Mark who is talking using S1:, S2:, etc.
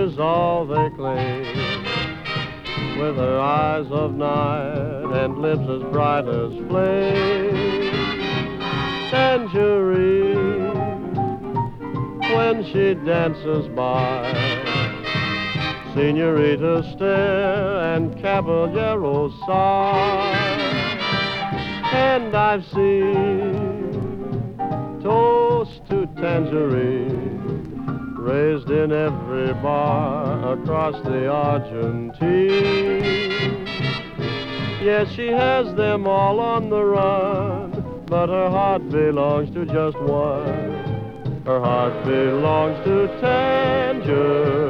S1: is all they claim. With her eyes of night and lips as bright as flame. Tangerine, when she dances by, Senorita stare and Caballero sigh. And I've seen toast to Tangerine raised in every bar across the Argentine. Yes, she has them all on the run, but her heart belongs to just one. Her heart belongs to Tangerine.